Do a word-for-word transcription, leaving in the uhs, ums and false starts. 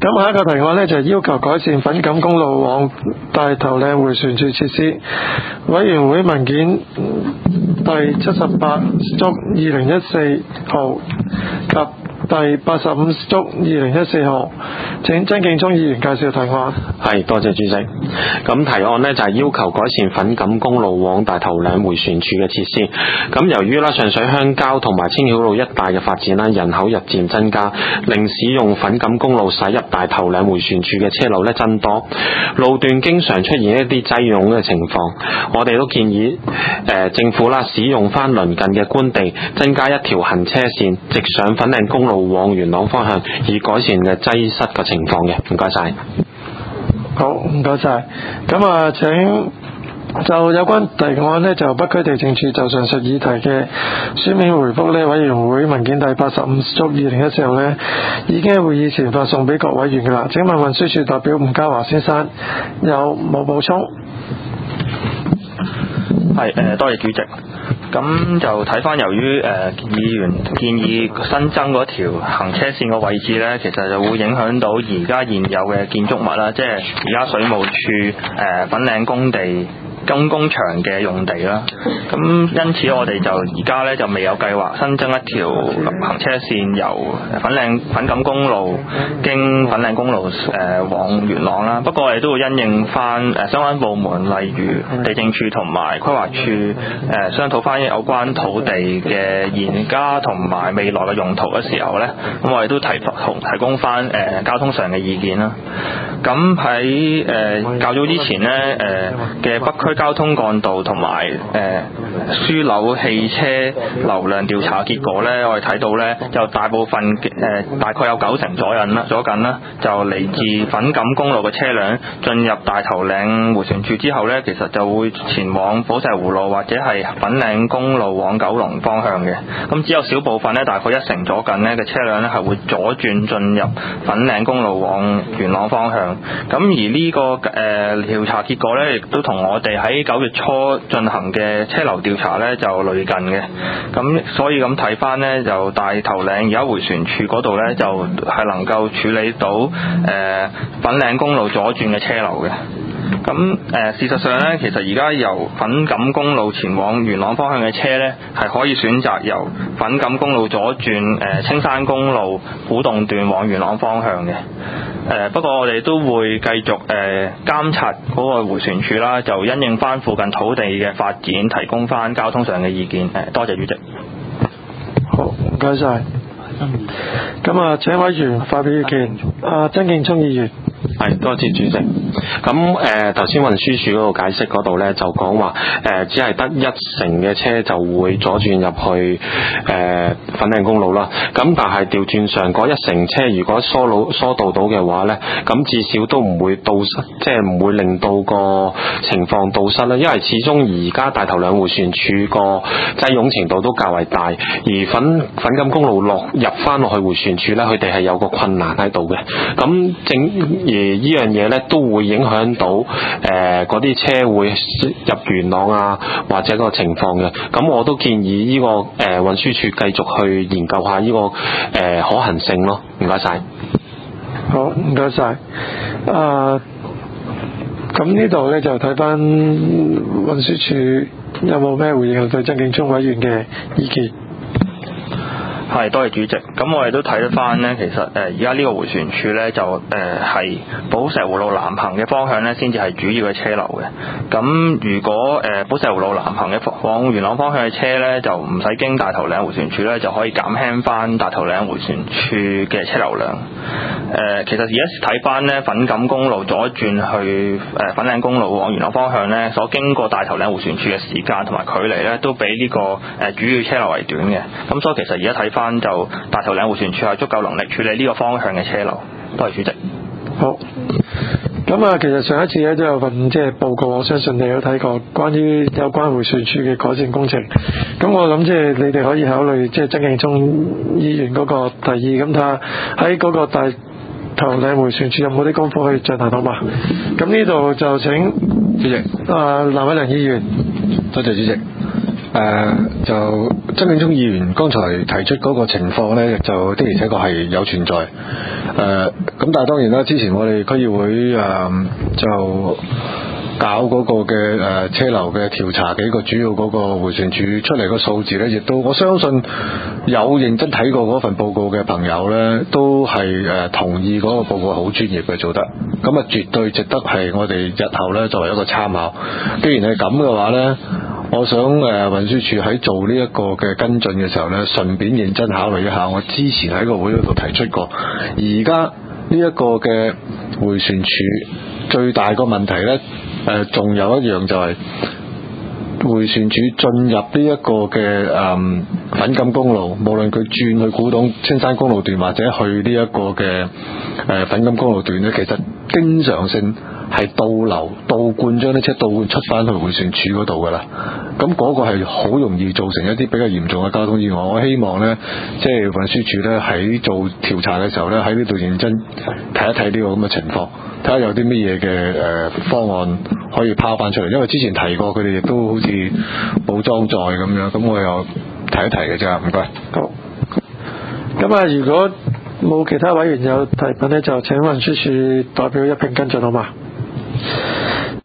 咁下一個提案呢，就係要求改善粉錦公路往大頭嶺迴旋處設施。委員會文件第七十八足二零一四號及第八十五足二零一四號，請曾敬聰議員介紹提案。 係，多謝主席。咁提案呢，就係要求改善粉錦公路往大頭嶺迴旋處嘅設施。咁由於啦上水鄉郊同埋青曉路一帶嘅發展啦，人口日漸增加，令使用粉錦公路駛入大頭嶺迴旋處嘅車流呢增多，路段經常出現一啲擠擁嘅情況。我哋都建議誒、呃、政府啦使用翻鄰近嘅官地，增加一條行車線，直上粉嶺公路往元朗方向，以改善嘅擠塞嘅情況嘅。唔該晒。 好，唔該晒。咁啊，請就有關提案呢，就北區地政處就上述議題嘅書面回覆呢，委員會文件第八十五足二零一四號呢，已經喺會議前發送俾各委員噶啦。請問運輸署代表吳家華先生有冇補充？ 係誒，多謝主席。咁就睇翻，由於誒、呃、議員建議新增嗰條行車線嘅位置呢，其實就會影響到而家現有嘅建築物啦，即係而家水務署誒、呃、粉嶺工地金工場嘅用地啦。咁因此我哋就而家咧就未有計劃新增一條行車線由粉嶺粉錦公路經粉嶺公路誒、呃、往元朗啦。不過我哋都會因應翻誒相關部門，例如地政處同埋規劃處誒、呃、商討翻有關土地嘅現家同埋未來嘅用途嘅時候咧，咁我哋都提同提供翻誒、呃、交通上嘅意見啦。咁喺誒較早之前咧誒嘅北區交通幹道同埋誒樞紐汽車流量調查結果咧，我哋睇到咧，就大部分誒、呃、大概有九成左右啦，左近啦，就嚟自粉錦公路嘅車輛進入大頭嶺迴旋處之後咧，其實就會前往寶石湖路或者係粉嶺公路往九龍方向嘅。咁只有少部分咧，大概一成左近咧嘅車輛咧係會左轉進入粉嶺公路往元朗方向。咁而呢、這個誒調、呃、查結果咧，亦都同我哋喺九月初進行嘅車流調查咧就類近嘅。咁所以咁睇翻咧，就大頭嶺而家迴旋處嗰度咧，就係、是、能夠處理到誒、呃、粉嶺公路左轉嘅車流嘅。咁誒、呃、事實上咧，其實而家由粉錦公路前往元朗方向嘅車咧，係可以選擇由粉錦公路左轉誒、呃、青山公路古洞段往元朗方向嘅。誒、呃、不過我哋都會繼續誒、呃、監察嗰個迴旋處啦，就因應翻附近土地嘅發展，提供翻交通上嘅意見。誒、呃、多謝主席。 好，唔該晒。咁啊，請委員發表意見。啊，曾敬聰議員。 係，多謝主席。咁誒頭先運輸署嗰個解釋嗰度咧，就講話誒只係得一成嘅車就會左轉入去誒、呃、粉嶺公路啦。咁但係調轉上嗰一成車，如果疏路疏導到嘅話咧，咁至少都唔會堵塞，即係唔會令到個情況堵塞啦。因為始終而家大頭嶺迴旋處個擠擁程度都較為大，而粉粉錦公路落入翻落去迴旋處咧，佢哋係有個困難喺度嘅。咁正而呢樣嘢咧都會影響到誒嗰啲車會入元朗啊，或者個情況嘅。咁我都建議呢、這個誒、呃、運輸署繼續去研究下呢、這個誒、呃、可行性咯。唔該晒。 好，唔該晒。啊，咁呢度咧就睇翻運輸署有冇咩回應對曾敬聰委員嘅意見。 係，多謝主席。咁我哋都睇得翻呢，其實誒而家呢個迴旋處呢，就誒係寶石湖路南行嘅方向呢，先至係主要嘅車流嘅。咁如果誒寶石湖路南行嘅往元朗方向嘅車呢，就唔使經大頭嶺迴旋處呢，就可以減輕翻大頭嶺迴旋處嘅車流量。誒、呃、其實而家睇翻呢，粉錦公路左轉去誒粉嶺公路往元朗方向呢，所經過大頭嶺迴旋處嘅時間同埋距離呢，都比呢個誒主要車流為短嘅。咁所以其實而家睇翻就大頭嶺迴旋處係足夠能力處理呢個方向嘅車流。多謝主席。 好。咁啊，其實上一次咧都有份即係報告，我相信你有睇過關於有關迴旋處嘅改善工程。咁我諗即係你哋可以考慮即係曾敬聰議員嗰個提議，咁睇下喺嗰個大頭嶺迴旋處有冇啲功夫去進行到嘛？咁呢度就請主席。 啊，藍偉良議員。 多謝主席。誒、呃、就曾慶聰議員剛才提出嗰個情況呢，就的而且確係有存在。誒、呃，咁但係當然啦，之前我哋區議會誒、呃、就搞嗰個嘅誒、呃、車流嘅調查，幾個主要嗰個迴旋處出嚟個數字呢，亦都我相信有認真睇過嗰份報告嘅朋友呢，都係誒、呃、同意嗰個報告好專業嘅做得，咁啊絕對值得係我哋日後呢作為一個參考。既然係咁嘅話呢，我想誒、呃、運輸署喺做呢一個嘅跟進嘅時候呢，順便認真考慮一下，我之前喺個會嗰度提出過，而家呢一個嘅迴旋處最大個問題呢，誒仲有一樣就係迴旋處進入呢一個嘅誒粉錦公路，無論佢轉去古洞青山公路段或者去呢一個嘅誒、呃、粉錦公路段呢，其實經常性係倒流倒灌，將啲車倒灌出翻去迴旋處嗰度噶啦。咁嗰個係好容易造成一啲比較嚴重嘅交通意外。我希望呢，即係運輸署呢喺做調查嘅時候呢，喺呢度認真睇一睇呢個咁嘅情況，睇下有啲乜嘢嘅誒方案可以拋翻出嚟。因為之前提過，佢哋亦都好似冇裝載咁樣，咁我又提一提嘅啫。唔該。 好。咁啊，如果冇其他委員有提問呢，就請運輸署代表一併跟進好嘛？